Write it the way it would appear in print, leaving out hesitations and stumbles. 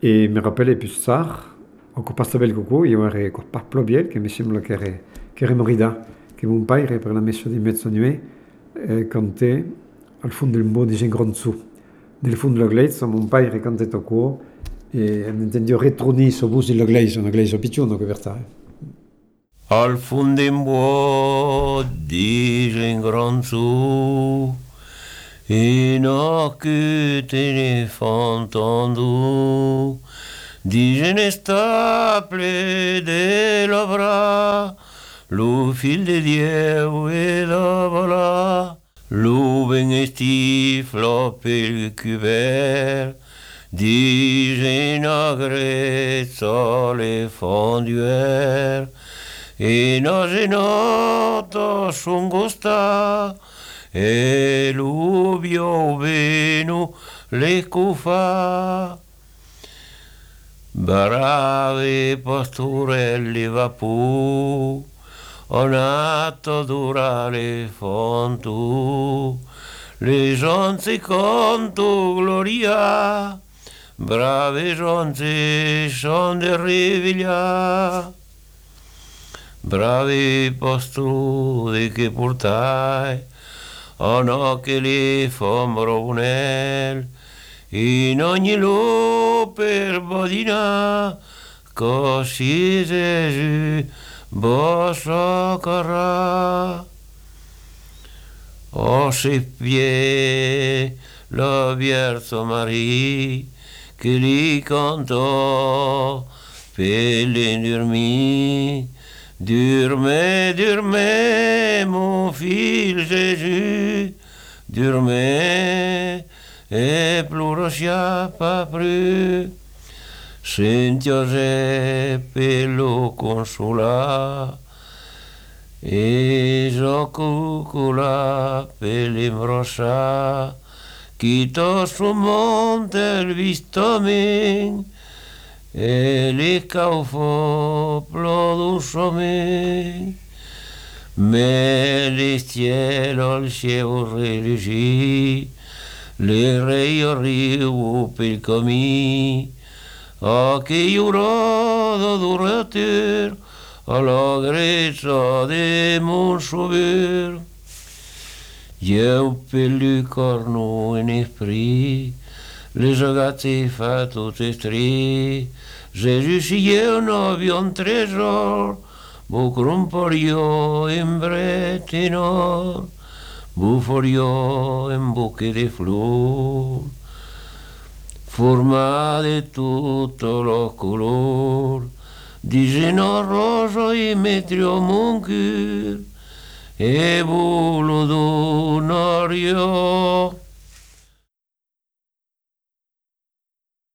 E mi rappelle plus tard, encore pas bel coco, io ero con par plobiel, che mi sembra che era morida, che mon padre per la messa di mezzanotte cantè al fondo del mo di Gengronzu. Nel fondo della glezza, mon padre cantè tocco e intendio ritorni su bus della glezza, una glezza picciona che vertà. Al fundembo di granzu in occhi te ne fantandu di genestable de la bra lo fil de Dieu e la vola lo benesti floppe il cuvert di genagrezza le fonduer e nato son gosta e l'ubio venu le cufa brave pastorelli vapu onato dura le fontu le jonze conto gloria brave jonze son de riviglia bravi pastori che portai a no che li fombro unel in ogni lupo per bodina così Gesù vostro carrà o seppie la Vierge Maria che li cantò per l'endormire. Dormez, dormez, mon fils Jésus, dormez, et pleurez pas plus. Saint Giuseppe lo consola, et Jacques per l'imbrossa, quitte son monte il vistamen, e li caufo plodusome me li cielo al cielo religi li rei arrivo per comi a che giurado durateur alla grezza de mon sauveur io per lui corno in esprit les ragazzi fa tutti stri Gesù si io no vi un trésor bucrum por io in bretino bu for io in buche di flor forma di tutto lo color di geno roso e metrio mon cur e volo d'onorio